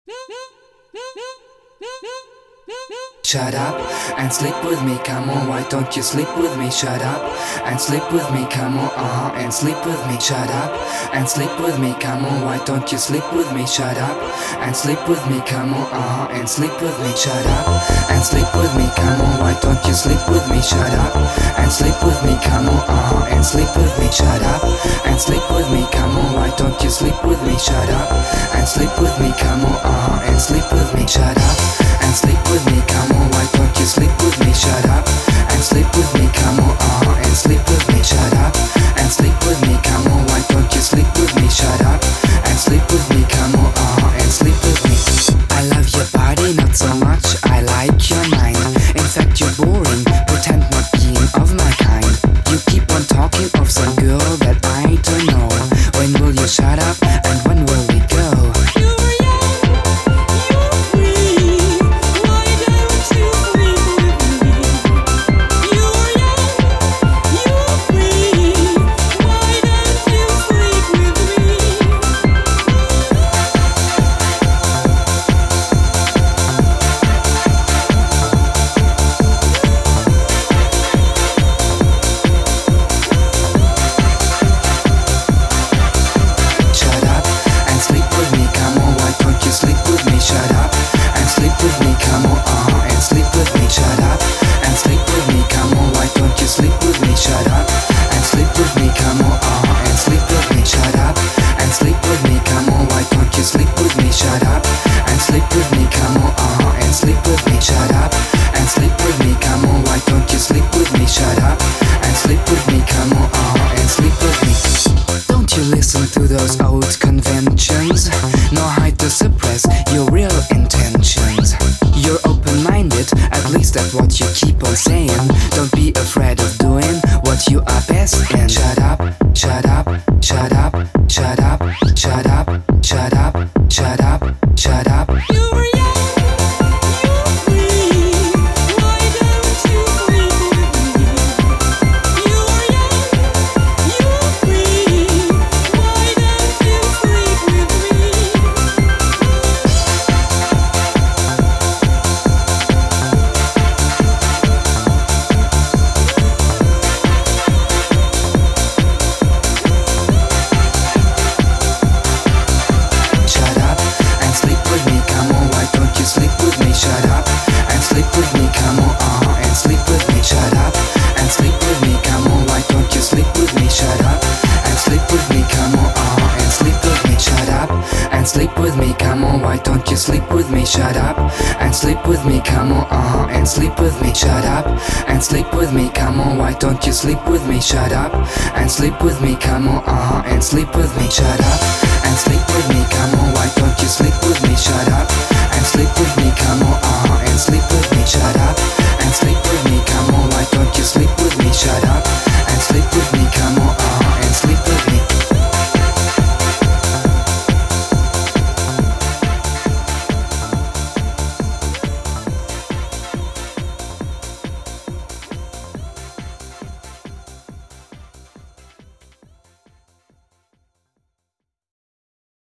Shut up and sleep with me, come on, why don't you sleep with me? Shut up and sleep with me, come on, and sleep with me. Shut up and sleep with me, come on, why don't you sleep with me? Shut up and sleep with me, come on, and sleep with me. Shut up and sleep with me, come on, why don't you sleep with me? Shut up and sleep with me, come on, and sleep with me. Shut up and sleep with me, come on, why don't you sleep with me? Shut up and sleep with me, come on, and sleep with me. Shut up and sleep with me, come on, why don't you sleep with me? Shut up and sleep with me, come on, and sleep with me. Shut up and sleep with me, come on, why don't you sleep with me? Shut up and sleep with me, come on, and sleep with me. I love your body, not so much, I like your mind. In fact you're boring, pretend not being of my kind. You keep on talking of some girl that I don't know. When will you shut up and when will we go? Listen to those old conventions, nor hide to suppress your real intentions. You're open-minded, at least that's what you keep on saying. Don't be afraid of doing what you are best in. Shut up, shut up, shut up, shut up, shut up, shut up, shut up, shut up. Sleep with me, come on, why don't you sleep with me? Shut up and sleep with me, come on, and sleep with me. Shut up and sleep with me, come on, why don't you sleep with me? Shut up and sleep with me, come on, and sleep with me. Shut up and sleep with me, come on, why don't you sleep with me? Shut up and sleep with me, come on, and sleep with me. Shut up and sleep with me, come on, why don't you sleep with me?